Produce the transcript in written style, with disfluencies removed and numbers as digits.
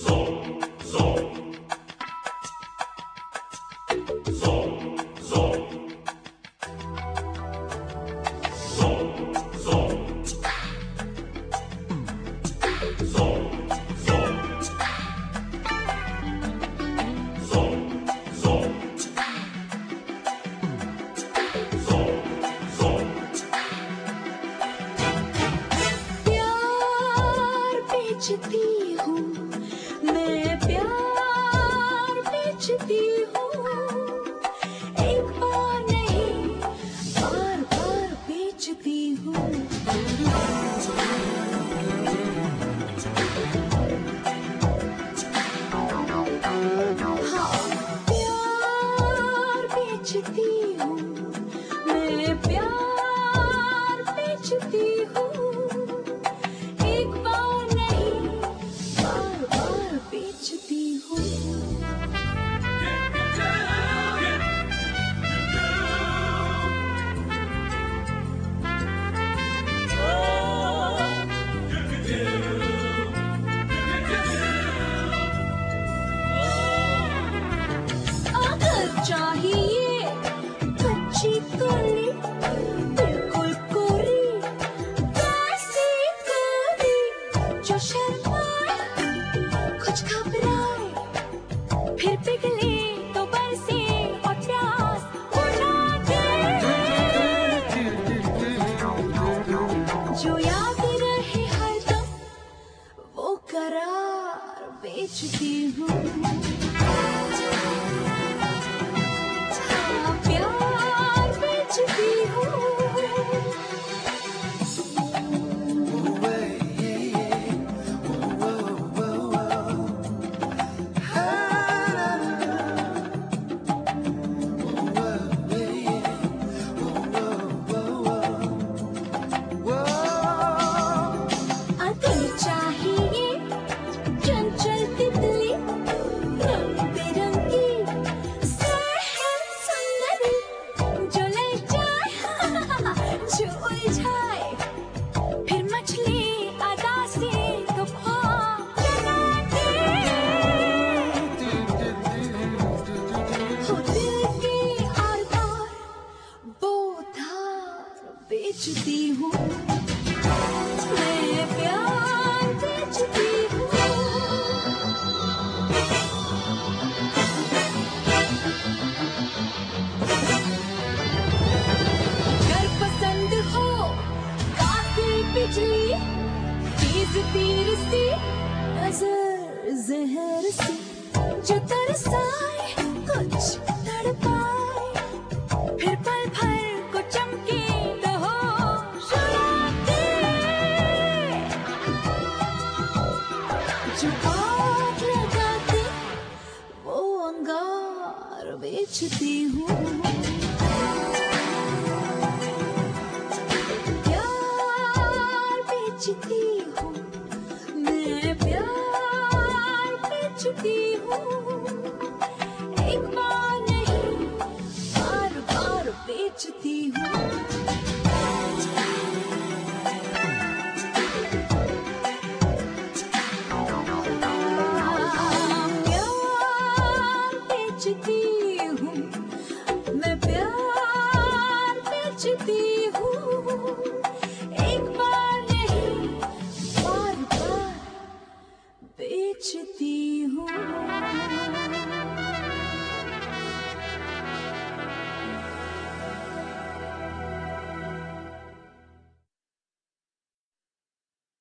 बेचती हूँ मैं, प्यार बेचती हूँ, एक बार नहीं बार बार बेचती हूँ। हाँ, प्यार बेचती हूँ मैं, प्यार बेचती हूँ, बेचती हूँ। अगर चाहिए कच्ची कली, बिल्कुल कोरी, वैसी कोरी जो शर्माए कुछ घबराए, फिर पिघले तो बरसे और प्यास उड़ा दे, जो याद रहे हरदम वो करार बेचती हूँ। हाँ, प्यार बेचती हूँ। बेचती हूँ मैं, प्यार बेचती हूँ। घर पसंद हो कातिल बिजली, तेज तीर सी नजर जहर सी, जो तरसाए कुछ तड़पाए, फिर पल भर को चमके जो आग लगाते वो अंगार बेचती हूँ। प्यार बेचती हूँ मैं, प्यार बेचती हूँ, एक बार नहीं बार बार बेचती हूँ। बेचती हूँ मैं, प्यार बेचती हूँ, एक बार नहीं बार बार बेचती हूँ।